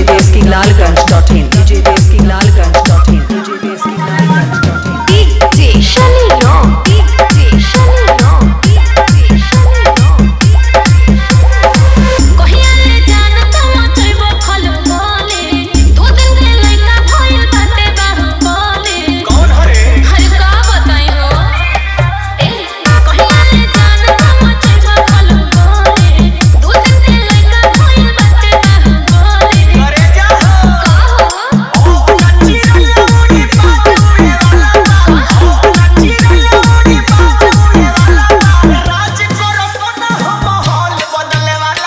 djbaskinlalganj.in djbaskinlalganj.in djbaskinlalganj.in DJ Shani Ram DJ Shani Ram DJ Shani Ram कहिया ले जान तुम चलबो खल बोले दो दिन के लइका भइल बाटे बाहु बोले कौन हरे हर का बताई हो ए कहिया ले जान तुम चलबो खल बोले दो दिन के लइका भइल बाटे बाहु बोले अरे जा हो कहो ओ नच्ची रलोड़ी पागुए वाला ओ नच्ची रलोड़ी पागुए वाला राज करो कोना हो माहौल बदले वाला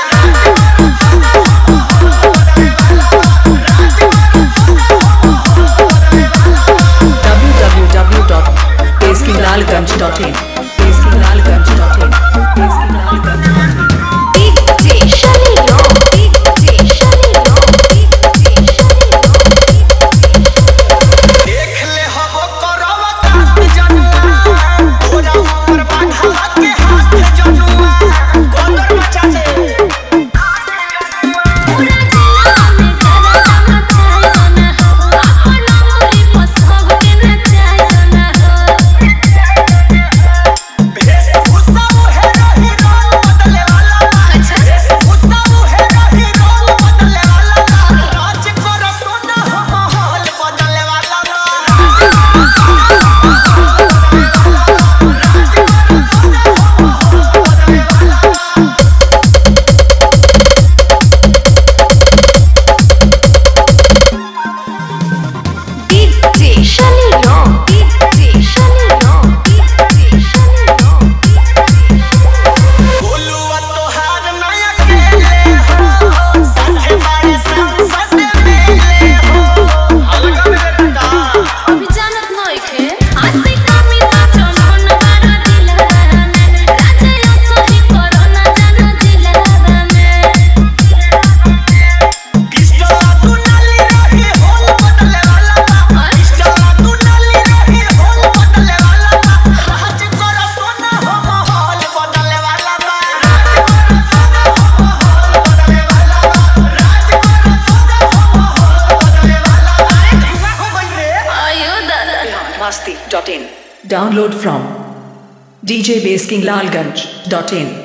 www.baskinlalganj.in baskinlalganj.in baskinlalganj.in DJ Shani Ram DJ Shani Ram DJ Shani Ram देख ले हबो करवा काट जनुआ पूरा उम्र बांधा के हाथ जनुआ गोदर मचा दे पूरा जिला में जरा मचायो ना हो अपन मोरी पसंद के नचायो ना हो भेस गुस्सा है रही रोल बदले वाला अच्छा गुस्सा है रही रोल बदले वाला राज करो कोना हो माहौल बदले वाला DJ Shani Ram DJ Shani Ram DJ Shani Ram बोलुआ तोहार नया केले हो साथे मारे संसद मिले हो हल्का में बेटा अभी जानत नहीं थे आज से कमी तो चमन बारा दिलवा में राजा असोही कोरोना जाना दिलवा में पिस्टल तू नाली रही होल बदले वाला पिस्टल तू नाली रही होल बदले वाला राज करो सोना हो माहौल बदले वाला अरे धुआं हो गई रे आयो दादा masti.in download from djbaskinlalganj.in